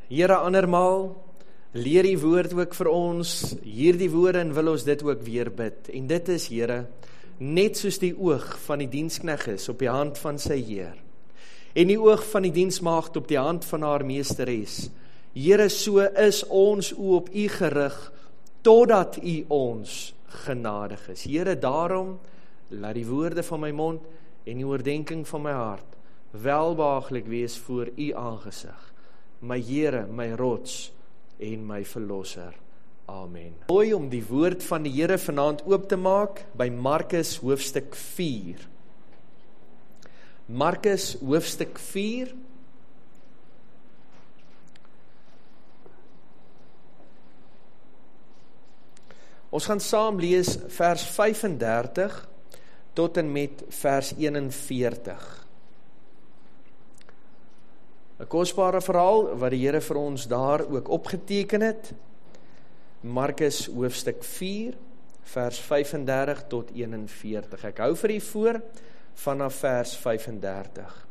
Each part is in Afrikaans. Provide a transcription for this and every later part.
Here, andermaal, leer die woord ook vir ons, hierdie woorde, en wil ons dit ook weer bid. En dit is, Here, net soos die oog van die dienskneg is op die hand van sy Heer, en die oog van die diensmaagd op die hand van haar meesteres. Here, so is ons oë op U gerig, totdat U ons genadig is. Here, daarom, laat die woorde van my mond en die oordenking van my hart welbehaaglik wees voor U aangesig. My Here, my rots en my verlosser. Amen. Mooi om die woord van die Here vanaand oop te maak by Markus hoofstuk 4. Markus hoofstuk 4. Ons gaan saam lees vers 35 tot en met vers 41. 'n kosbare verhaal wat die Here vir ons daar ook opgeteken het. Markus hoofstuk 4, vers 35 tot 41. Ek hou vir u voor vanaf vers 35.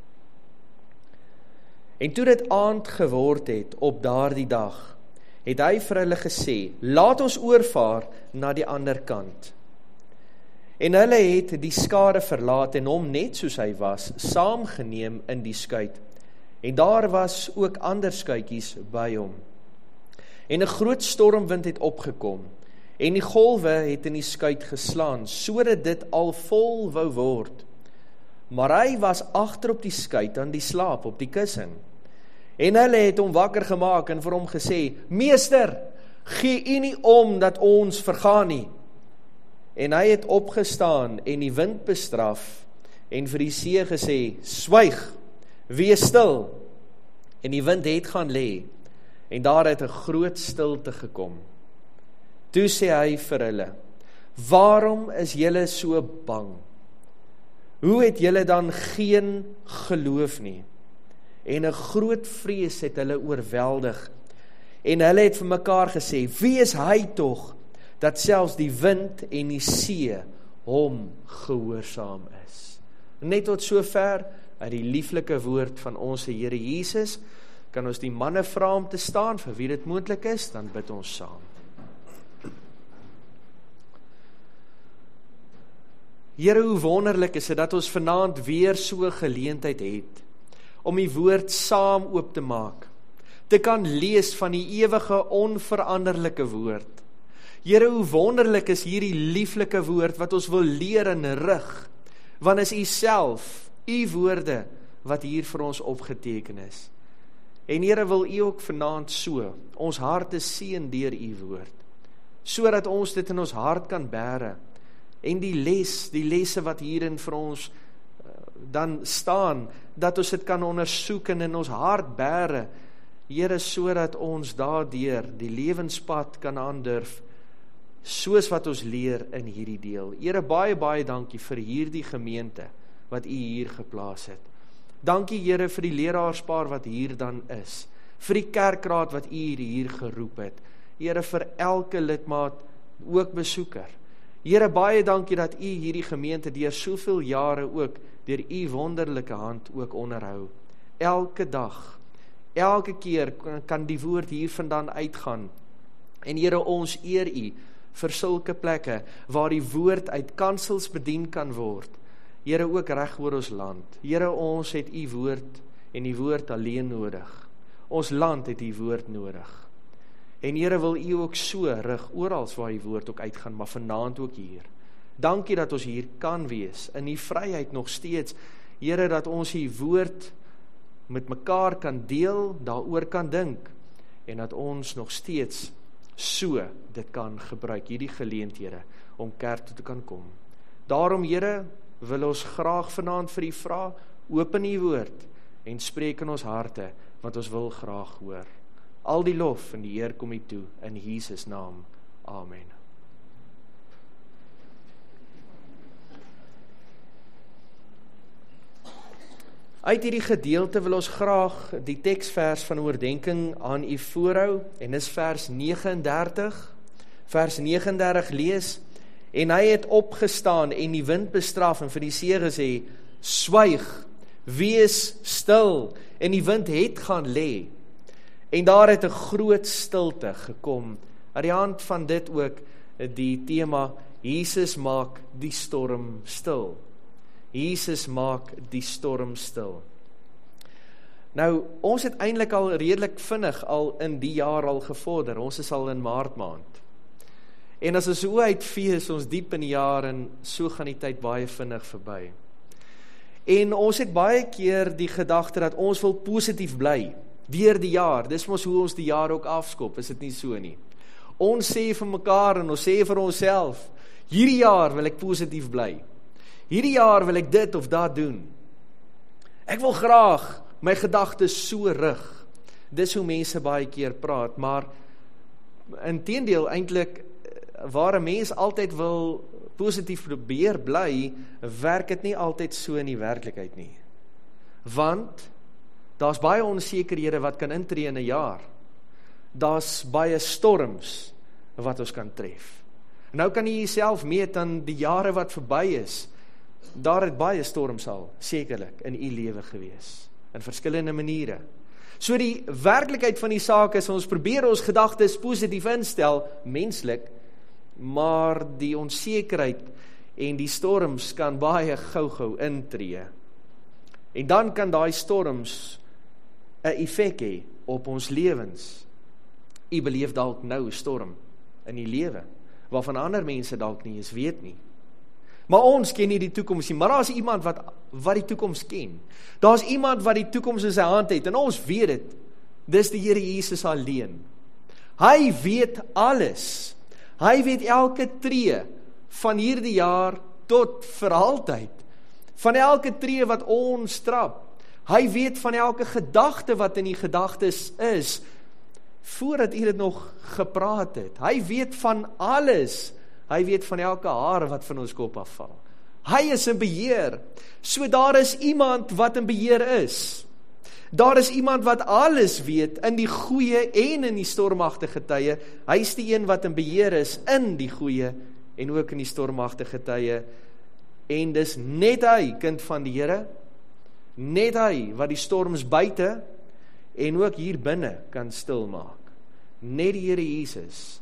En toe dit aand geword het op daardie dag, het hy vir hulle gesê, laat ons oorvaar na die ander kant. En hulle het die skare verlaat en hom net soos hy was, saamgeneem in die skuit. En daar was ook ander skuitjies by hom. En 'n groot stormwind het opgekom, en die golwe het in die skuit geslaan, sodat dit al vol wou word. Maar hy was agter op die skuit aan die slaap op die kussing. En hulle het hom wakker gemaak en vir hom gesê, Meester, gee u nie om dat ons vergaan nie. En hy het opgestaan en die wind bestraf, en vir die see gesê, swyg, wees stil. En die wind het gaan lê, en daar het 'n groot stilte gekom. Toe sê hy vir hulle, waarom is julle so bang? Hoe het julle dan geen geloof nie? En 'n groot vrees het hulle oorweldig. En hulle het vir mekaar gesê, wie is hy tog, dat selfs die wind en die see hom gehoorsaam is? Net tot sover uit die lieflike woord van ons Here Jesus, kan ons die manne vra om te staan, vir wie dit moontlik is, dan bid ons saam. Here, hoe wonderlik is dit dat ons vanaand weer so geleentheid het, om die woord saam oop te maak, te kan lees van die ewige onveranderlike woord. Here, hoe wonderlik is hierdie lieflike woord, wat ons wil leer en rig, want is U self, U woorde, wat hier vir ons opgeteken is. En Here, wil U ook vanaand so, ons harte seën deur U woord, sodat ons dit in ons hart kan bære, en die lesse wat hierin vir ons dan staan, dat ons dit kan ondersoek en in ons hart bære, Here, sodat ons daardeur die lewenspad kan aandurf, soos wat ons leer in hierdie deel. Here, baie, baie dankie vir hierdie gemeente, wat U hier geplaas het. Dankie, Here, vir die leraarspaar wat hier dan is, vir die kerkraad wat U hier geroep het, Here, vir elke lidmaat, ook besoeker. Here, baie dankie dat U hierdie gemeente deur soveel jare ook, deur U wonderlike hand ook onderhou. Elke dag, elke keer kan die woord hier vandaan uitgaan, en Here, ons eer U vir sulke plekke, waar die woord uit kansels bedien kan word. Here, ook reg oor ons land. Here, ons het U woord en U woord alleen nodig. Ons land het U woord nodig. En Here, wil U ook so rig, oral waar U woord ook uitgaan, maar vanaand ook hier. Dankie dat ons hier kan wees, in die vryheid nog steeds. Here, dat ons U woord met mekaar kan deel, daaroor kan dink, en dat ons nog steeds so dit kan gebruik, hierdie geleenthede, om kerk toe te kan kom. Daarom, Here, wil ons graag vanaand vir U vra, open U woord, en spreek in ons harte, want ons wil graag hoor. Al die lof en die eer kom U toe, in Jesus naam. Amen. Uit hierdie gedeelte wil ons graag die teksvers van oordenking aan U voorhou, en dis vers 39. Vers 39 lees, en hy het opgestaan en die wind bestraf en vir die see gesê, swyg, wees stil, en die wind het gaan lê. En daar het 'n groot stilte gekom. Aan die hand van dit ook die tema, Jesus maak die storm stil. Jesus maak die storm stil. Nou, ons het eintlik al redelik vinnig al in die jaar al gevorder. Ons is al in Maart maand. En as ons so uitvee, is ons diep in die jaar en so gaan die tyd baie vinnig verby. En ons het baie keer die gedagte dat ons wil positief bly deur die jaar. Dis mos hoe ons die jaar ook afskop, is dit nie so nie? Ons sê vir mekaar en ons sê vir onsself, hierdie jaar wil ek positief bly. Hierdie jaar wil ek dit of dat doen. Ek wil graag my gedagtes so rig. Dis hoe mense baie keer praat, maar inteendeel eintlik waar 'n mens altyd wil positief probeer bly, werk dit nie altyd so in die werklikheid nie. Want daar's baie onsekerhede wat kan intree in 'n jaar. Daar's baie storms wat ons kan tref. Nou kan jy jouself meet aan die jare wat verby is. Daar het baie storms al, sekerlik, in u lewe gewees. In verskillende maniere. So die werklikheid van die saak is, ons probeer ons gedagtes positief instel, menslik, maar die onsekerheid en die storms kan baie gou intree. En dan kan daai storms 'n effek hê op ons lewens. U beleef dalk nou 'n storm in die lewe, waarvan ander mense dalk nie eens weet nie. Maar ons ken nie die toekoms nie, maar daar is iemand wat die toekoms ken. Daar is iemand wat die toekoms in sy hand het, en ons weet dit. Dis die Here Jesus alleen. Hy weet alles. Hy weet elke tree van hierdie jaar tot vir altyd. Van elke tree wat ons trap. Hy weet van elke gedagte wat in die gedagtes is, voordat u dit nog gepraat het. Hy weet van alles. Hy weet van elke haar wat van ons kop afval. Hy is in beheer. So daar is iemand wat in beheer is. Daar is iemand wat alles weet, in die goeie en in die stormagtige tye. Hy is die een wat in beheer is, in die goeie en ook in die stormagtige tye. En dis net hy, kind van die Here, net hy wat die storms buite en ook hier binne kan stilmaak. Net die Here Jesus,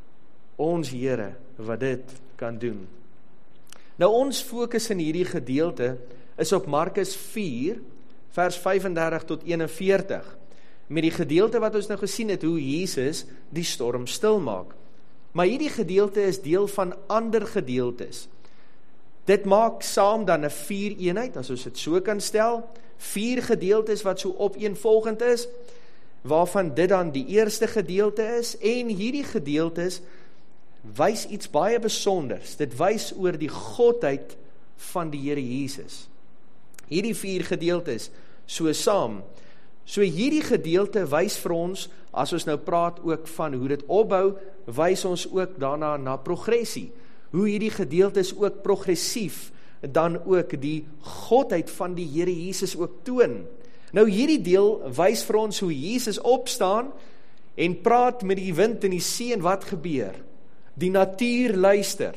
ons Here, wat dit kan doen. Nou ons fokus in hierdie gedeelte is op Markus 4, vers 35 tot 41, met die gedeelte wat ons nou gesien het, hoe Jesus die storm stilmaak. Maar hierdie gedeelte is deel van ander gedeeltes. Dit maak saam dan 'n 4-eenheid, as ons dit so kan stel, 4 gedeeltes wat so opeenvolgend is, waarvan dit dan die eerste gedeelte is, en hierdie gedeeltes wys iets baie besonders. Dit wys oor die godheid van die Here Jesus. Hierdie 4 gedeeltes so saam. So hierdie gedeelte wys vir ons, as ons nou praat ook van hoe dit opbou, wys ons ook daarna na progressie. Hoe hierdie gedeeltes ook progressief dan ook die godheid van die Here Jesus ook toon. Nou hierdie deel wys vir ons hoe Jesus opstaan en praat met die wind en die see, en wat gebeur? Die natuur luister.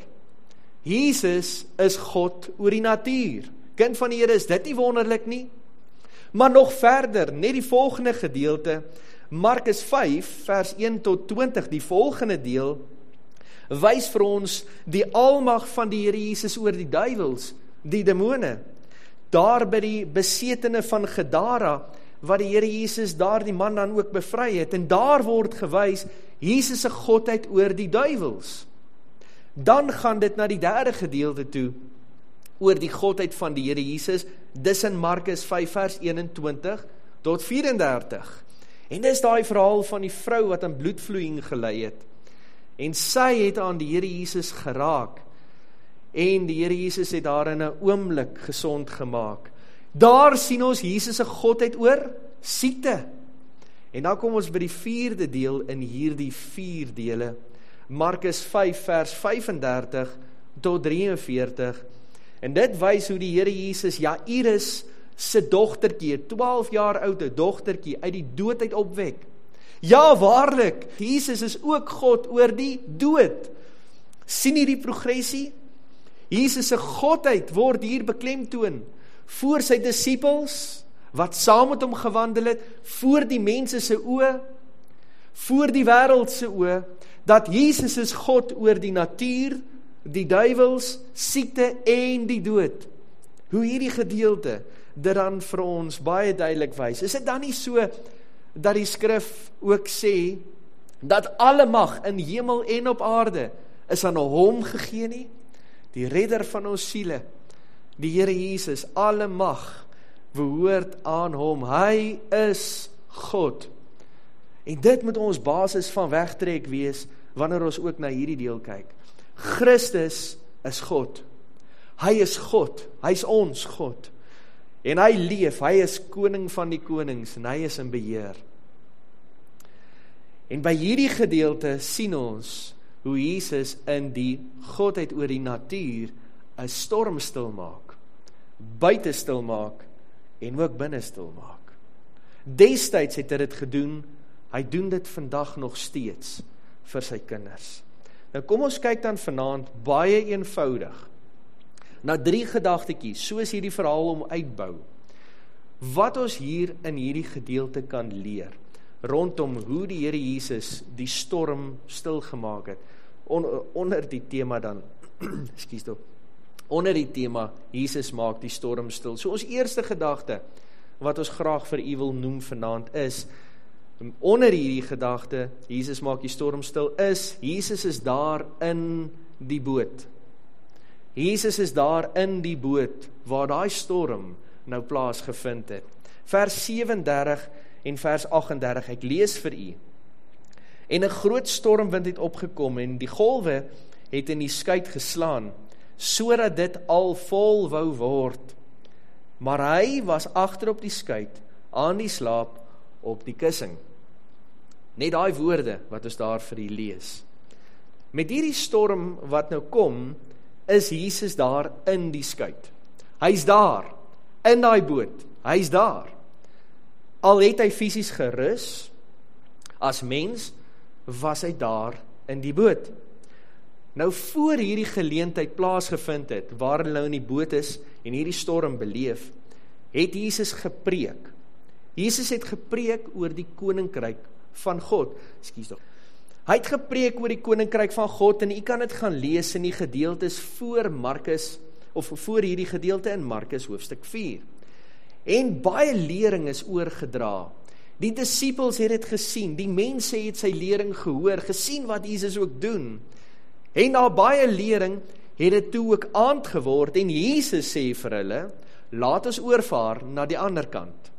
Jesus is God oor die natuur. Kind van die Here, is dit nie wonderlik nie? Maar nog verder, net die volgende gedeelte, Markus 5, vers 1 tot 20, die volgende deel, wys vir ons die almag van die Here Jesus oor die duiwels, die demone. Daar by die besetene van Gadara, wat die Here Jesus daar die man dan ook bevry het, en daar word gewys, Jesus se godheid oor die duiwels. Dan gaan dit na die derde gedeelte toe, oor die godheid van die Here Jesus, dis in Markus 5 vers 21 tot 34. En dis daai verhaal van die vrou wat aan bloedvloeiing gelei het. En sy het aan die Here Jesus geraak. En die Here Jesus het daar in 'n oomblik gesond gemaak. Daar sien ons Jesus se godheid oor siekte. En dan kom ons by die 4de deel in hierdie 4 dele. Markus 5 vers 35 tot 43. En dit wys hoe die Here Jesus Jairus se dogtertjie, 12 jaar oude dogtertjie, uit die dood uit opwek. Ja, waarlik, Jesus is ook God oor die dood. Sien jy die progressie? Jesus se godheid word hier beklemtoon voor sy disippels, wat saam met hom gewandel het, voor die mense se oë, voor die wêreld se oë, dat Jesus is God oor die natuur, die duiwels, siekte en die dood. Hoe hierdie gedeelte dit dan vir ons baie duidelik wys. Is dit dan nie so dat die skrif ook sê dat alle mag in hemel en op aarde is aan hom gegee nie? Die redder van ons siele, die Here Jesus, alle mag behoort aan hom. Hy is God. En dit moet ons basis van wegtrek wees wanneer ons ook na hierdie deel kyk. Christus is God. Hy is God. Hy is ons God. En hy leef, hy is koning van die konings en hy is in beheer. En by hierdie gedeelte sien ons hoe Jesus in die Godheid oor die natuur 'n storm stil maak, buite stil maak en ook binne stil maak. Destyds het hy dit gedoen, hy doen dit vandag nog steeds vir sy kinders. Nou kom ons kyk dan vanaand baie eenvoudig na 3 gedagtetjies, soos hierdie verhaal om uitbou, wat ons hier in hierdie gedeelte kan leer, rondom hoe die Here Jesus die storm stil gemaak het, onder die tema dan, onder die tema, Jesus maak die storm stil. So ons eerste gedagte, wat ons graag vir u wil noem vanaand is, onder hierdie gedagte, Jesus maak die storm stil, is, Jesus is daar in die boot. Jesus is daar in die boot, waar daai storm nou plaasgevind het. Vers 37 en vers 38, ek lees vir u. En 'n groot stormwind het opgekom, en die golwe het in die skuit geslaan, sodat dit al vol wou word. Maar hy was agter op die skuit, aan die slaap op die kussing. Net daai woorde wat ons daar vir u lees. Met hierdie storm wat nou kom, is Jesus daar in die skuit. Hy's daar, in daai boot, hy's daar. Al het hy fisies gerus, as mens, was hy daar in die boot. Nou voor hierdie geleentheid plaasgevind het, waar hulle nou in die boot is, en hierdie storm beleef, het Jesus gepreek. Jesus het gepreek oor die koninkryk van God. Hy het gepreek oor die koninkryk van God, en u kan dit gaan lees in die gedeeltes voor Markus, of voor hierdie gedeelte in Markus hoofstuk 4. En baie lering is oorgedra. Die disippels het dit gesien, die mense het sy lering gehoor, gesien wat Jesus ook doen. En na baie lering het dit toe ook aand geword, en Jesus sê vir hulle, laat ons oorvaar na die ander kant.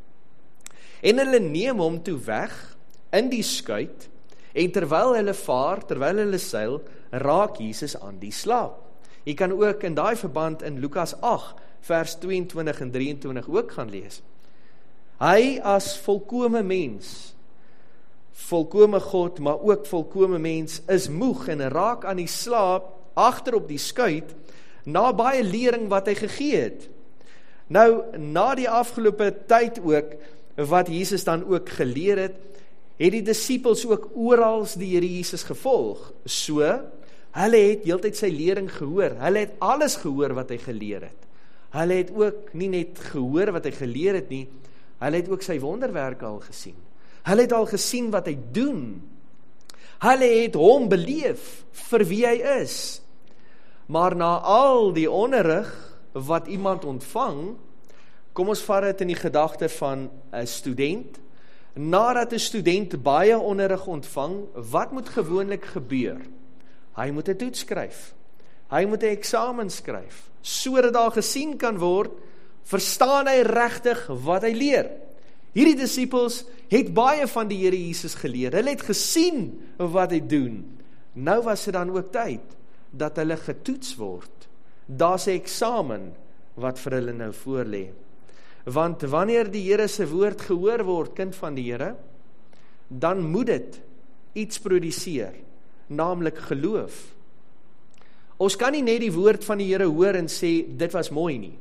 En hulle neem hom toe weg, in die skuit, en terwyl hulle vaar, terwyl hulle seil, raak Jesus aan die slaap. Jy kan ook in daai verband in Lukas 8, vers 22 en 23 ook gaan lees. Hy as volkome mens, volkome God, maar ook volkome mens, is moeg en raak aan die slaap, agter op die skuit, na baie lering wat hy gegee het. Nou, na die afgelope tyd ook, wat Jesus dan ook geleer het die disippels ook orals die Here Jesus gevolg. So, hulle het heeltyd sy lering gehoor, hulle het alles gehoor wat hy geleer het. Hulle het ook nie net gehoor wat hy geleer het nie, hulle het ook sy wonderwerke al gesien. Hulle het al gesien wat hy doen. Hulle het hom beleef vir wie hy is. Maar na al die onderrig wat iemand ontvang, kom ons vat dit in die gedagte van 'n student. Nadat 'n student baie onderrig ontvang, wat moet gewoonlik gebeur? Hy moet 'n toets skryf. Hy moet 'n eksamen skryf, sodat daar gesien kan word, verstaan hy regtig wat hy leer. Hierdie disippels het baie van die Here Jesus geleer. Hulle het gesien wat hy doen. Nou was dit dan ook tyd dat hulle getoets word. Daar's 'n eksamen wat vir hulle nou voorlê. Want wanneer die Here se woord gehoor word, kind van die Here, dan moet dit iets produseer, naamlik geloof. Ons kan nie net die woord van die Here hoor en sê, dit was mooi nie.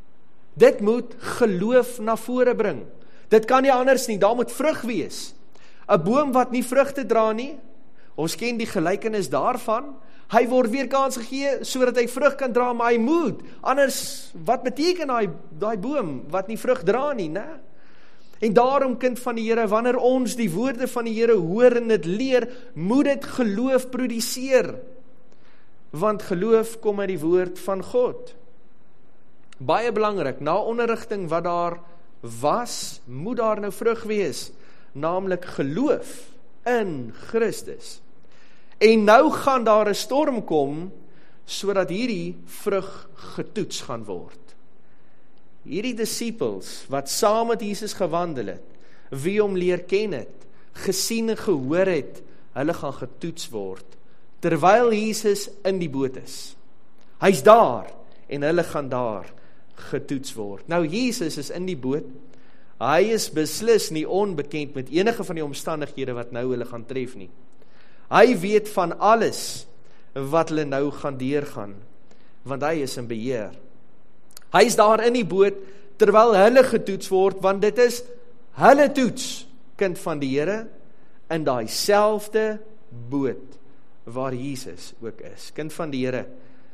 Dit moet geloof na vore bring. Dit kan nie anders nie, daar moet vrug wees. 'n boom wat nie vrugte dra nie, ons ken die gelykenis daarvan, hy word weer kans gegee, sodat hy vrug kan dra, maar hy moet, anders, wat beteken daai boom, wat nie vrug dra nie, né? En daarom, kind van die Here, wanneer ons die woorde van die Here hoor en dit leer, moet dit geloof produseer. Want geloof kom uit die woord van God. Baie belangrik, na onderrigting wat daar was, moet daar nou vrug wees, naamlik geloof in Christus. En nou gaan daar 'n storm kom, sodat hierdie vrug getoets gaan word. Hierdie disippels, wat saam met Jesus gewandel het, wie hom leer ken het, gesien en gehoor het, hulle gaan getoets word, terwyl Jesus in die boot is. Hy's daar, en hulle gaan daar getoets word. Nou, Jesus is in die boot, hy is beslis nie onbekend met enige van die omstandighede wat nou hulle gaan tref nie. Hy weet van alles wat hulle nou gaan deurgaan, want hy is in beheer. Hy is daar in die boot, terwyl hulle getoets word, want dit is hulle toets, kind van die Here, in daai selfde boot, waar Jesus ook is. Kind van die Here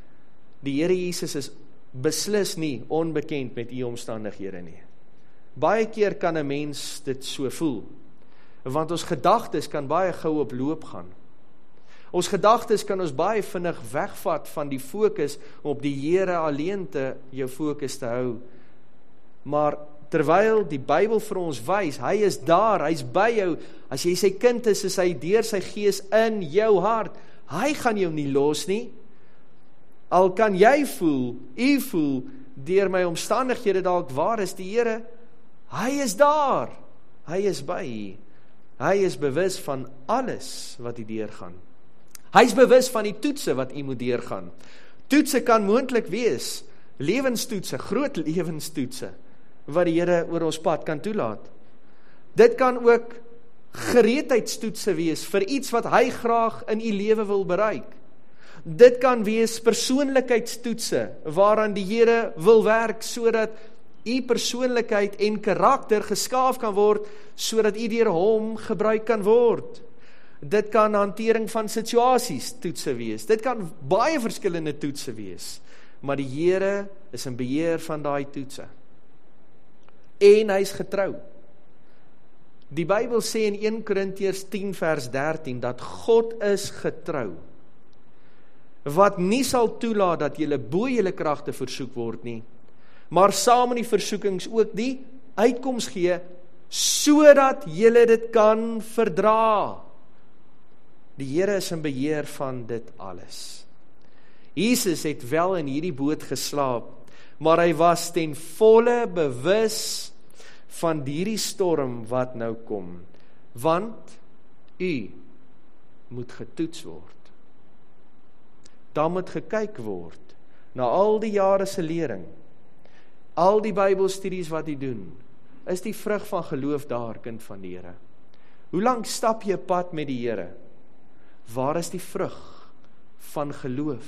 Jesus is beslis nie onbekend met u omstandighede nie. Baie keer kan 'n mens dit so voel, want ons gedagtes kan baie gou op loop gaan. Ons gedagtes kan ons baie vinnig wegvat van die fokus op die Here alleen te jou fokus te hou. Maar terwyl die Bybel vir ons wys, hy is daar, hy's by jou. As jy sy kind is hy deur sy gees in jou hart. Hy gaan jou nie los nie. Al kan jy voel, u voel, deur my omstandighede dalk waar is die Here, hy is daar. Hy is by u. Hy is bewus van alles wat u deurgaan. Hy is bewus van die toetse wat u moet deurgaan. Toetse kan moontlik wees, lewenstoetse, groot lewenstoetse, wat die Here oor ons pad kan toelaat. Dit kan ook gereedheidstoetse wees vir iets wat hy graag in u lewe wil bereik. Dit kan wees persoonlikheidstoetse waaraan die Here wil werk sodat u persoonlikheid en karakter geskaaf kan word sodat u deur hom gebruik kan word. Dit kan hantering van situasies toetse wees. Dit kan baie verskillende toetse wees. Maar die Here is in beheer van daai toetse. En hy is getrou. Die Bybel sê in 1 Korintiërs 10 vers 13 dat God is getrou, wat nie sal toelaat dat julle bo julle kragte versoek word nie, maar saam in die versoekings ook die uitkoms gee, sodat julle dit kan verdra. Die Here is in beheer van dit alles. Jesus het wel in hierdie boot geslaap, maar hy was ten volle bewus van hierdie storm wat nou kom, want u moet getoets word. Dan moet gekyk word na al die jare se lering, al die Bybelstudies wat u doen, is die vrug van geloof daar, kind van die Here. Hoe lank stap jy pad met die Here? Waar is die vrug van geloof?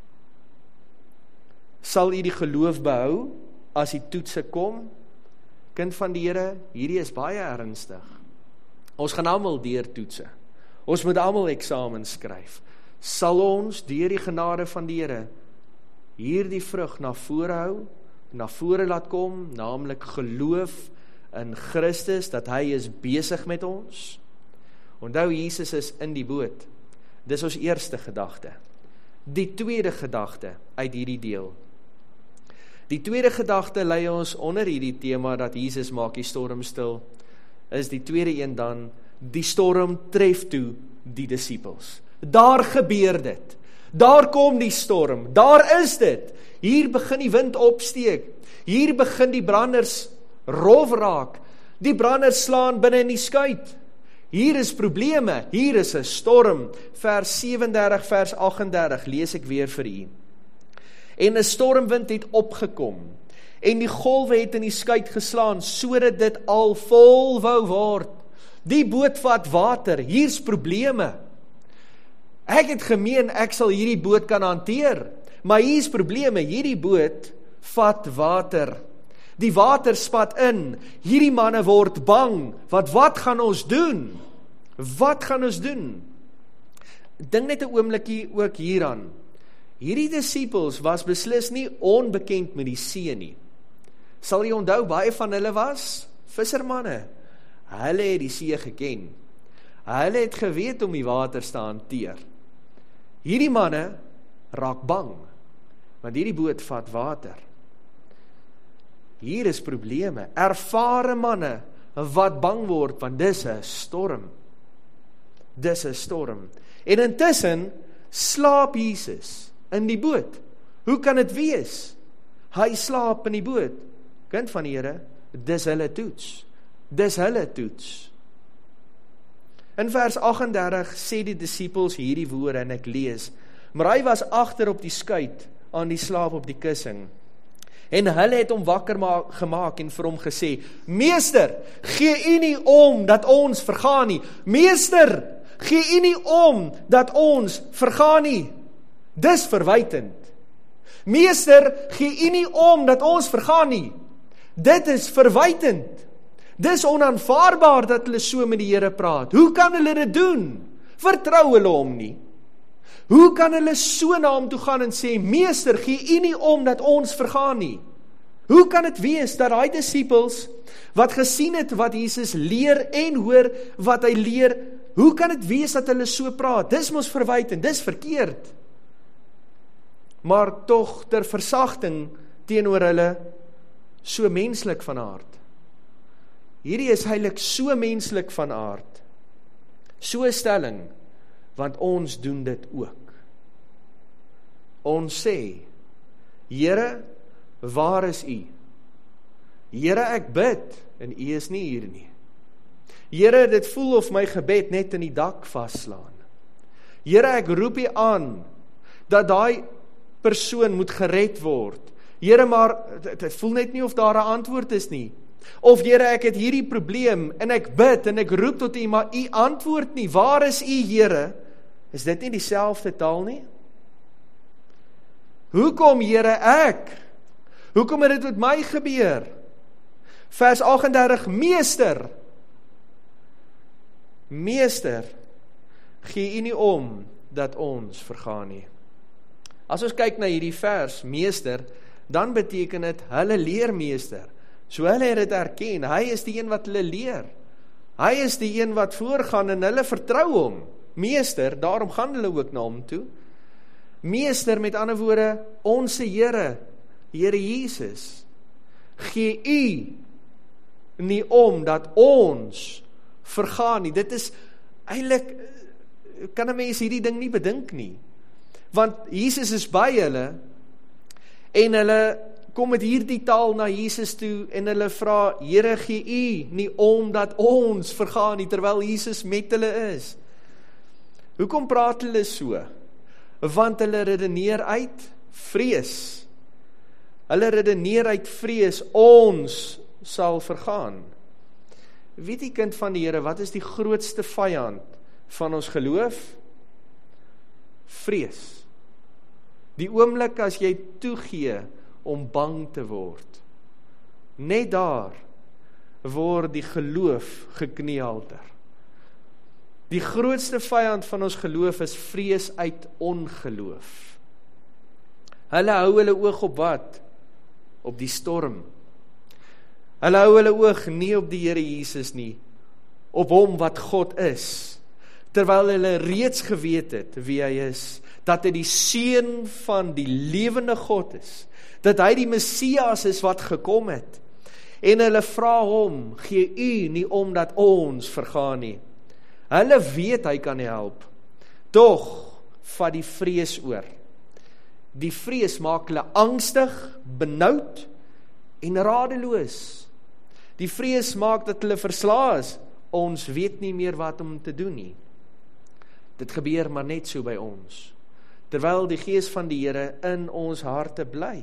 Sal u die geloof behou as die toetse kom? Kind van die Here, hierdie is baie ernstig. Ons gaan almal deur toetse. Ons moet almal eksamens skryf. Sal ons deur die genade van die Here hierdie vrug na vore hou, na vore laat kom, naamlik geloof in Christus, dat hy is besig met ons? Onthou, Jesus is in die boot. Dis ons eerste gedagte. Die tweede gedagte uit hierdie deel. Die tweede gedagte lei ons onder hierdie tema dat Jesus maak die storm stil, is die tweede een dan, die storm tref toe die disippels. Daar gebeur dit. Daar kom die storm. Daar is dit. Hier begin die wind opsteek. Hier begin die branders rof raak. Die branders slaan binne in die skuit. Hier is probleme. Hier is 'n storm. Vers 37, vers 38 lees ek weer vir u. En 'n stormwind het opgekom. En die golwe het in die skuit geslaan sodat dit al vol wou word. Die boot vat water. Hier's probleme. Ek het gemeen ek sal hierdie boot kan hanteer, maar hier's probleme, hierdie boot vat water. Die water spat in, hierdie manne word bang, wat gaan ons doen? Wat gaan ons doen? Dink net 'n oombliekie ook hieraan. Hierdie disippels was beslis nie onbekend met die see nie. Sal jy onthou, baie van hulle was vissermanne, hulle het die see geken. Hulle het geweet om die waters te hanteer. Hierdie manne raak bang, want hierdie boot vat water. Hier is probleme, ervare manne wat bang word, want dis 'n storm. Dis 'n storm. En intussen slaap Jesus in die boot. Hoe kan dit wees? Hy slaap in die boot. Kind van die Here, dis hulle toets. Dis hulle toets. In vers 38 sê die disippels hierdie woorde en ek lees, maar hy was agter op die skuit aan die slaap op die kussing. En hulle het hom wakker gemaak en vir hom gesê, Meester, gee U nie om dat ons vergaan nie. Meester, gee U nie om dat ons vergaan nie. Dis verwytend. Meester, gee U nie om dat ons vergaan nie. Dit is verwytend. Dis onaanvaarbaar dat hulle so met die Here praat. Hoe kan hulle dit doen? Vertrou hulle hom nie. Hoe kan hulle so na hom toe gaan en sê, Meester, gee U nie om dat ons vergaan nie? Hoe kan dit wees dat daai disippels, wat gesien het wat Jesus leer en hoor wat hy leer, hoe kan dit wees dat hulle so praat? Dis mos verwytend, dis verkeerd. Maar tog ter versagting teenoor hulle so menslik van aard. Hierdie is heilig so menslik van aard. So 'n stelling, want ons doen dit ook. Ons sê, Here, waar is U? Here, ek bid, en U is nie hier nie. Here, dit voel of my gebed net in die dak vaslaan. Here, ek roep U aan, dat daai persoon moet gered word. Here, maar, dit voel net nie of daar 'n antwoord is nie. Of Here, ek het hierdie probleem, en ek bid, en ek roep tot U, maar U antwoord nie. Waar is U, Here? Is dit nie dieselfde taal nie? Hoekom, Here, ek? Hoekom het dit met my gebeur? Vers 38, Meester, gee U nie om dat ons vergaan nie. As ons kyk na hierdie vers, Meester, dan beteken dit, hulle leer Meester. So hulle het dit erken, hy is die een wat hulle leer. Hy is die een wat voorgaan en hulle vertrou hom. Meester, daarom gaan hulle ook na hom toe. Meester, met ander woorde, onse Here, Here Jesus, gee U nie om dat ons vergaan nie. Dit is eintlik, kan 'n mens hierdie ding nie bedink nie. Want Jesus is by hulle, en hulle kom met hierdie taal na Jesus toe, en hulle vra, Here, gee U nie om dat ons vergaan nie, terwyl Jesus met hulle is. Hoekom praat hulle so? Want hulle redeneer uit vrees. Hulle redeneer uit vrees, ons sal vergaan. Weet die kind van die Here, wat is die grootste vyand van ons geloof? Vrees. Die oomblik as jy toegee om bang te word, net daar word die geloof gekneelter. Die grootste vyand van ons geloof is vrees uit ongeloof. Hulle hou hulle oog op wat? Op die storm. Hulle hou hulle oog nie op die Here Jesus nie, op hom wat God is, terwyl hulle reeds geweet het wie hy is, dat hy die seun van die lewende God is, dat hy die Messias is wat gekom het, en hulle vra hom, gee U nie om dat ons vergaan nie. Hulle weet hy kan help, tog vat die vrees oor. Die vrees maak hulle angstig, benoud en radeloos. Die vrees maak dat hulle verslae is, ons weet nie meer wat om te doen nie. Dit gebeur maar net so by ons, terwyl die Gees van die Here in ons harte bly.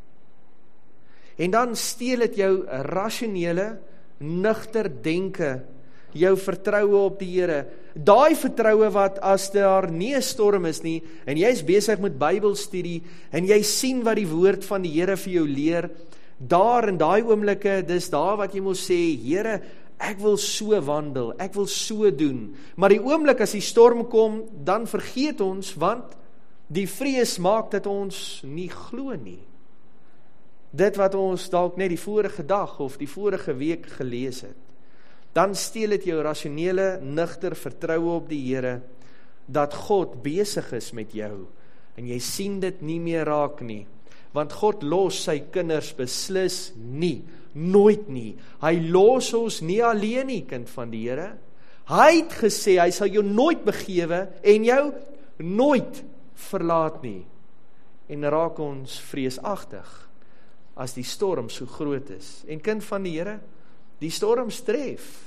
En dan steel dit jou rasionele, nugter denke, jou vertroue op die Here. Daai vertroue wat as daar nie 'n storm is nie, en jy is besig met Bybelstudie, en jy sien wat die woord van die Here vir jou leer, daar in daai oomblikke, dis daar wat jy moet sê, Here, ek wil so wandel, ek wil so doen. Maar die oomblik as die storm kom, dan vergeet ons, want die vrees maak dat ons nie glo nie. dit wat ons dalk net die vorige dag of die vorige week gelees het, dan steel dit jou rasionele, nugter vertroue op die Here, dat God besig is met jou, en jy sien dit nie meer raak nie, want God los sy kinders beslis nie, nooit nie, hy los ons nie alleen nie, kind van die Here, hy het gesê, hy sal jou nooit begewe, en jou nooit verlaat nie, en raak ons vreesagtig, as die storm so groot is, en kind van die Here, die storms tref,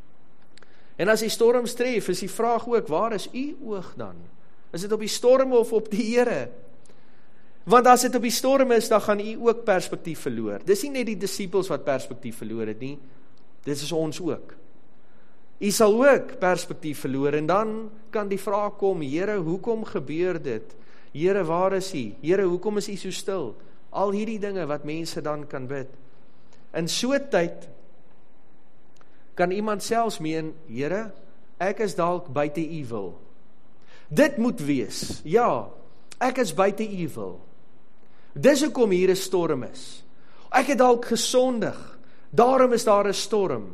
en as die storms tref, is die vraag ook, waar is u oog dan? Is dit op die storm of op die Here? Want as dit op die storm is, dan gaan u ook perspektief verloor. Dis nie net die disippels wat perspektief verloor het nie, dit is ons ook. U sal ook perspektief verloor, en dan kan die vraag kom, Here, hoekom gebeur dit? Here, waar is u? Here, hoekom is u so stil? Al hierdie dinge wat mense dan kan bid. In so 'n tyd, kan iemand selfs meen, Here, ek is dalk buite u wil. Dit moet wees, ja, ek is buite u wil. Dis hoekom hier 'n storm is. Ek het dalk gesondig, daarom is daar 'n storm.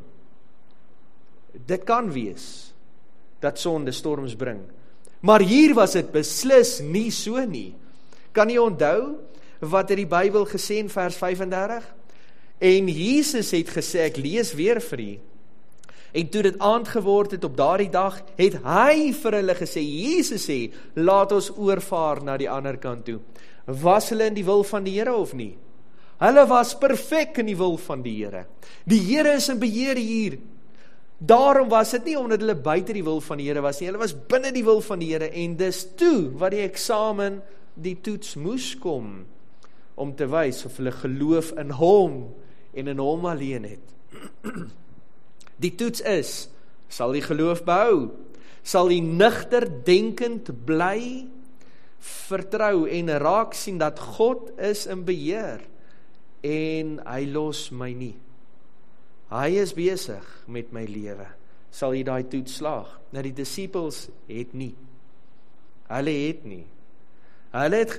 Dit kan wees, dat sonde storms bring. Maar hier was dit beslis nie so nie. Kan jy onthou, wat het die Bybel gesê in vers 35? En Jesus het gesê, ek lees weer vir u, en toe dit aand geword het op daardie dag, het hy vir hulle gesê, Jesus sê, laat ons oorvaar na die ander kant toe. Was hulle in die wil van die Here of nie? Hulle was perfek in die wil van die Here. Die Here is in beheer hier. Daarom was dit nie omdat hulle buite die wil van die Here was nie, hulle was binne die wil van die Here, en dis toe wat die eksamen, die toets moes kom, om te wys of hulle geloof in hom, en in hom alleen het. Die toets is, sal die geloof behou, sal die nugter denkend bly, vertrou en raak sien dat God is in beheer, en hy los my nie. Hy is besig met my lewe, sal jy daai toets slaag? Nou die disippels het nie, hulle het nie, hulle het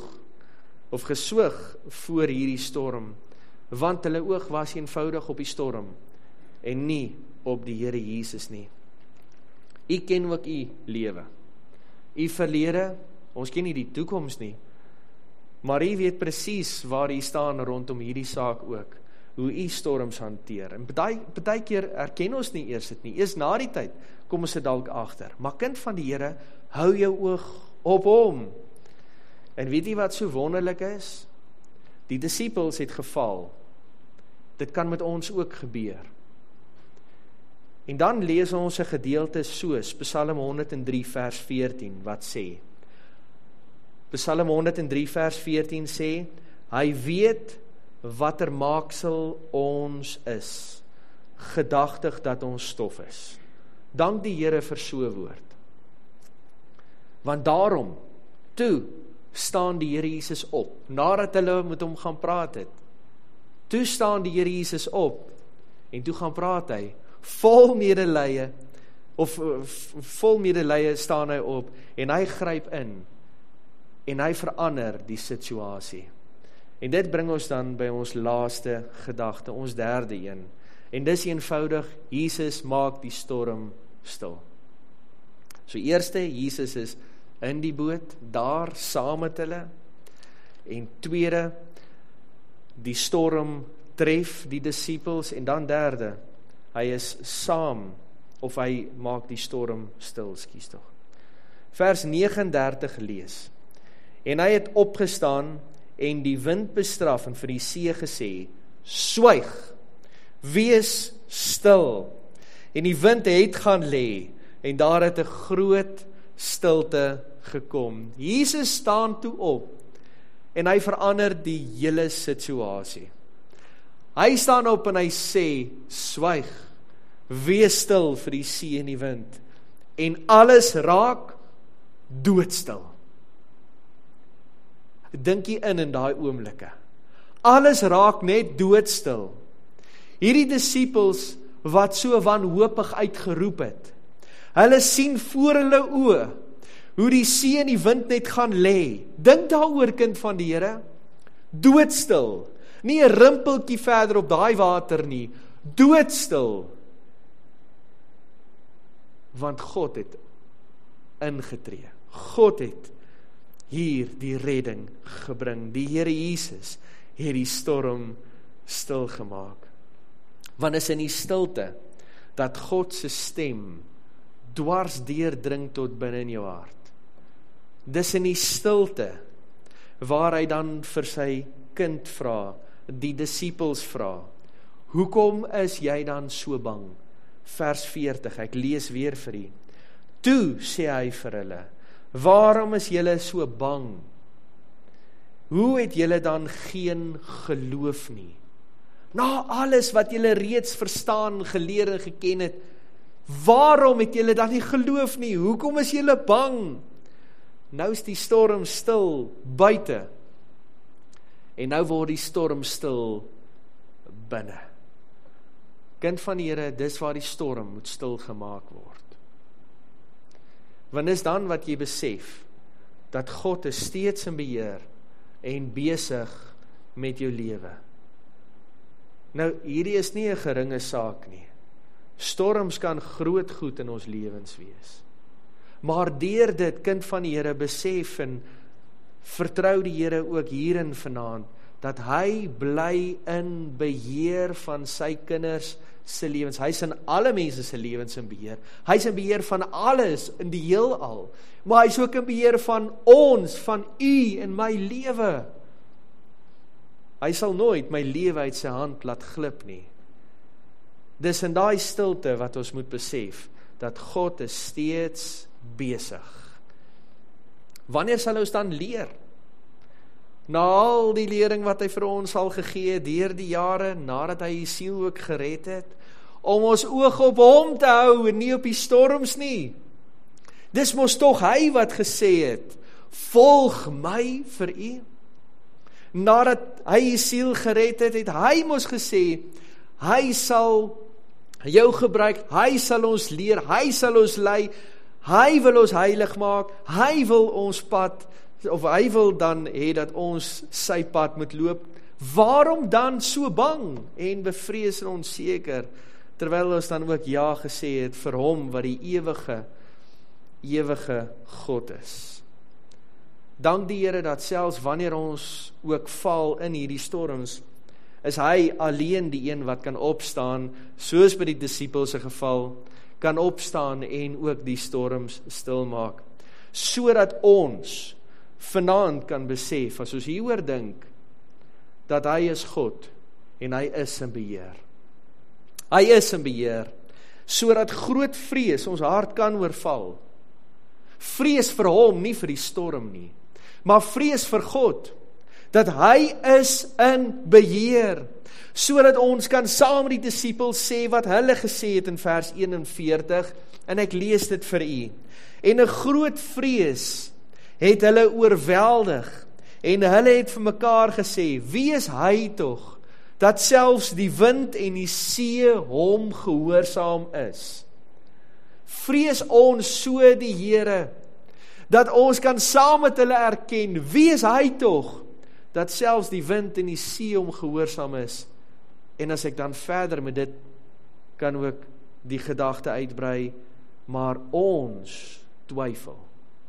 geswoeg voor hierdie storm, want hulle oog was eenvoudig op die storm, en nie op die Here Jesus nie. U ken ook u lewe, u verlede, ons ken nie die toekoms nie, maar u weet presies waar u staan rondom hierdie saak ook, hoe u storms hanteer, en baie keer erken ons nie eers dit nie, eers na die tyd, kom ons dit dalk agter, maar kind van die Here, hou jou oog op hom, en weet jy wat so wonderlik is? Die disippels het geval, dit kan met ons ook gebeur, en dan lees ons 'n gedeelte soos Psalm 103 vers 14 wat sê, Psalm 103 vers 14 sê, hy weet watter maaksel ons is, gedagtig dat ons stof is. Dank die Here vir so 'n woord. Want daarom, toe staan die Here Jesus op, nadat hulle met hom gaan praat het. Toe staan die Here Jesus op, en toe gaan praat hy, vol medelee, vol medelee staan hy op, en hy gryp in, en hy verander die situasie. En dit bring ons dan by ons laaste gedagte, ons derde een. En dis eenvoudig, Jesus maak die storm stil. So eerste, Jesus is in die boot, daar saam met hulle. En tweede, die storm tref die disippels. En dan derde, hy is saam, of hy maak die storm stil, skies tog. Vers 39 lees. En hy het opgestaan en die wind bestraf en vir die see gesê, swyg, wees stil. En die wind het gaan lê, en daar het 'n groot stilte gekom. Jesus staan toe op, en hy verander die hele situasie. Hy staan op en hy sê, swyg, wees stil vir die see en die wind, en alles raak doodstil. Dink jy in daai oomblikke. Alles raak net doodstil. Hierdie disippels wat so wanhoopig uitgeroep het, hulle sien voor hulle oë hoe die see en die wind net gaan lê. Dink daaroor, kind van die Here, doodstil. Nie 'n rimpeltjie verder op daai water nie, doodstil. Want God het ingetree. God het hier die redding gebring. Die Here Jesus het die storm stil gemaak. Want is in die stilte dat God se stem dwars deurdring tot binne in jou hart. Dis in die stilte waar hy dan vir sy kind vra, die disippels vra, hoekom is jy dan so bang? Vers 40, ek lees weer vir u. Toe sê hy vir hulle, waarom is julle so bang? Hoe het julle dan geen geloof nie? Na alles wat julle reeds verstaan, geleer en geken het, waarom het julle dan nie geloof nie? Hoekom is julle bang? Nou is die storm stil buite. En nou word die storm stil binne. Kind van die Here, dis waar die storm moet stil gemaak word. Want is dan wat jy besef, dat God is steeds in beheer en besig met jou lewe. Nou, hierdie is nie 'n geringe saak nie. Storms kan groot goed in ons lewens wees. Maar deur dit, kind van die Here, besef en vertrou die Here ook hierin vanaand, dat hy bly in beheer van sy kinders se lewens. Hy is in alle mense se lewens in beheer. Hy is in beheer van alles in die heelal. Maar hy is ook in beheer van ons, van u en my lewe. Hy sal nooit my lewe uit sy hand laat glip nie. Dis in daai stilte wat ons moet besef, dat God is steeds besig. Wanneer sal ons dan leer? Na al die lering wat hy vir ons al gegee het, deur die jare, nadat hy die siel ook gered het, om ons oog op hom te hou, en nie op die storms nie. Dis mos tog hy wat gesê het, volg my vir u. Nadat hy die siel gered het, het hy mos gesê, hy sal jou gebruik, hy sal ons leer, hy sal ons lei, hy wil ons heilig maak, hy wil ons pad, of hy wil dan hê dat ons sy pad moet loop. Waarom dan so bang en bevrees en onseker, terwyl ons dan ook ja gesê het vir hom wat die ewige God is. Dank die Here dat selfs wanneer ons ook val in hierdie storms, is hy alleen die een wat kan opstaan, soos by die disippels se geval, kan opstaan en ook die storms stilmaak, sodat ons vanaand kan besef, as ons hieroor dink, dat hy is God, en hy is in beheer. Hy is in beheer, sodat groot vrees ons hart kan oorval. Vrees vir hom, nie vir die storm nie, maar vrees vir God, dat hy is in beheer, sodat ons kan saam met die disippels sê wat hulle gesê het in vers 41, en ek lees dit vir u. En 'n groot vrees het hulle oorweldig, en hulle het vir mekaar gesê, wie is hy tog, dat selfs die wind en die see hom gehoorsaam is? Vrees ons so die Here, dat ons kan saam met hulle erken, wie is hy tog, dat selfs die wind en die see hom gehoorsaam is? En as ek dan verder met dit, kan ook die gedagte uitbrei, maar ons twyfel.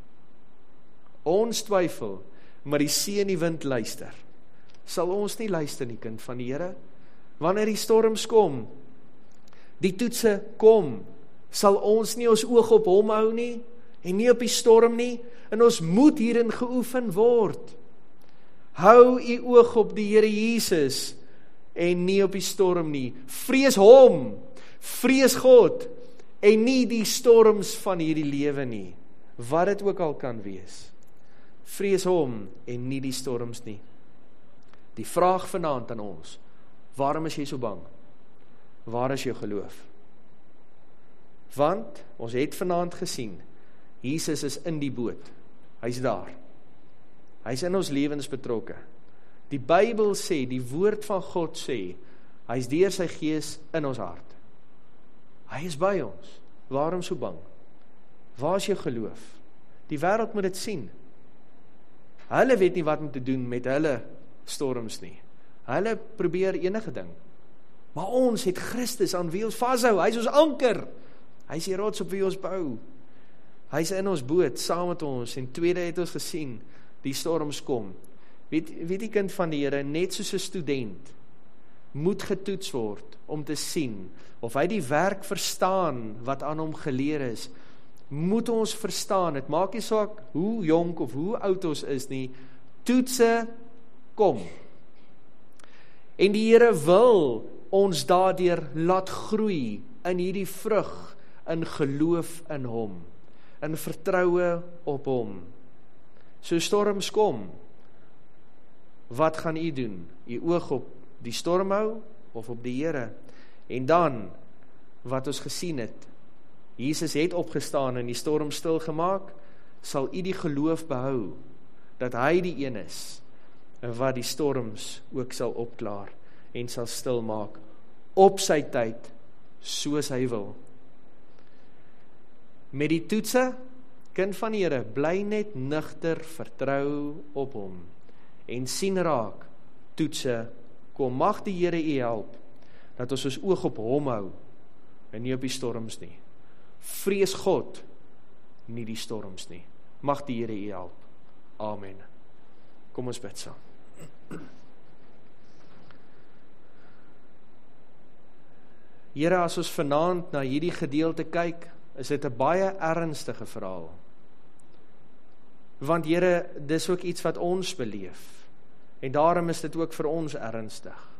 Ons twyfel, maar die see en die wind luister. Sal ons nie luister nie, kind van die Here? Wanneer die storms kom, die toetse kom, sal ons nie ons oog op hom hou nie, en nie op die storm nie, en ons moet hierin geoefen word. Hou u oog op die Here Jesus, en nie op die storm nie. Vrees hom, vrees God, en nie die storms van hierdie lewe nie, wat dit ook al kan wees. Vrees hom, en nie die storms nie. Die vraag vanaand aan ons, waarom is jy so bang? Waar is jou geloof? Want, ons het vanaand gesien, Jesus is in die boot, hy is daar, hy is in ons lewens betrokke. Die Bybel sê, die woord van God sê, hy is deur sy gees in ons hart. Hy is by ons. Waarom so bang? Waar is jou geloof? Die wêreld moet dit sien. Hulle weet nie wat om te doen met hulle storms nie. Hulle probeer enige ding. Maar ons het Christus aan wie ons vashou. Hy is ons anker. Hy is die rots op wie ons bou. Hy is in ons boot, saam met ons. En tweede het ons gesien, die storms kom. Weet die kind van die Here, net soos 'n student, moet getoets word om te sien of hy die werk verstaan wat aan hom geleer is. Moet ons verstaan, het maak nie saak hoe jonk of hoe oud ons is nie, toetse kom. En die Here wil ons daardeur laat groei in hierdie vrug, in geloof in hom, in vertroue op hom. So storms kom, wat gaan u doen? U oog op die storm hou of op die Here? En dan, wat ons gesien het, Jesus het opgestaan en die storm stil gemaak, sal u die geloof behou, dat hy die een is, wat die storms ook sal opklaar, en sal stil maak, op sy tyd, soos hy wil. Met die toetse, kind van die Here, bly net nugter, vertrou op hom, en sien raak, toetse, kom, mag die Here u help, dat ons oog op hom hou, en nie op die storms nie. Vrees God, nie die storms nie. Mag die Here u help. Amen. Kom ons bid saam. Here, as ons vanaand na hierdie gedeelte kyk, is dit 'n baie ernstige verhaal. Want Here, dis ook iets wat ons beleef. En daarom is dit ook vir ons ernstig.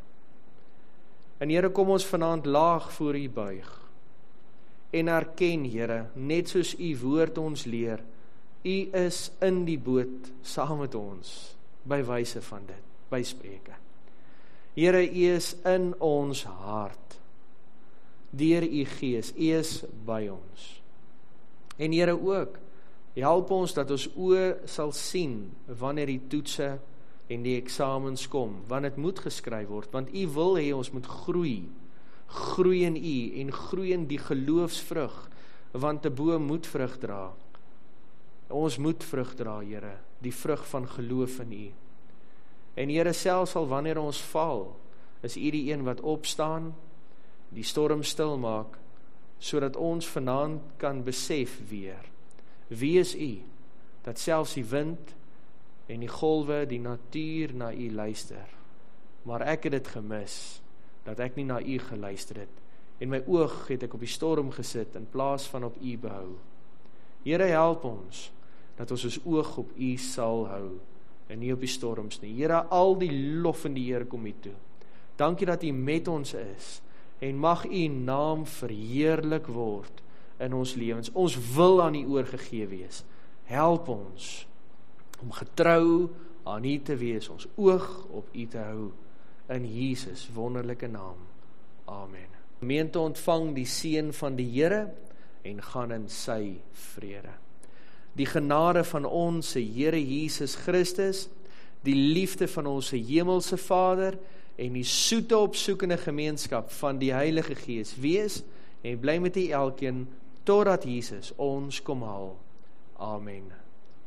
En Here, kom ons vanaand laag voor u buig. En erken, Here, net soos u woord ons leer, u is in die boot saam met ons, by wyse van dit, by Spreuke. Here, u is in ons hart, deur u Gees, u is by ons. En Here ook, help ons dat ons oë sal sien, wanneer die toetse en die eksamens kom, want het moet geskryf word, want u wil hê ons moet groei in u, en groei in die geloofsvrug, want 'n boom moet vrug dra. Ons moet vrug dra, Here, die vrug van geloof in u. En Here, selfs al wanneer ons val, is u die een wat opstaan, die storm stil maak, sodat ons vanaand kan besef weer, wie is u, dat selfs die wind en die golwe, die natuur na u luister. Maar ek het dit gemis, dat ek nie na u geluister het, en my oog het ek op die storm gesit, in plaas van op u behou. Here, help ons, dat ons oog op u sal hou, en nie op die storms nie. Here, al die lof in die Here kom u toe. Dankie dat u met ons is, en mag u naam verheerlik word in ons lewens. Ons wil aan u oorgegee wees. Help ons om getrou aan u te wees, ons oog op u te hou, in Jesus wonderlike naam. Amen. Gemeente, ontvang die seën van die Here en gaan in sy vrede. Die genade van ons Here Jesus Christus, die liefde van ons hemelse Vader en die soete opsoekende gemeenskap van die Heilige Gees wees en bly met u elkeen totdat Jesus ons kom haal. Amen.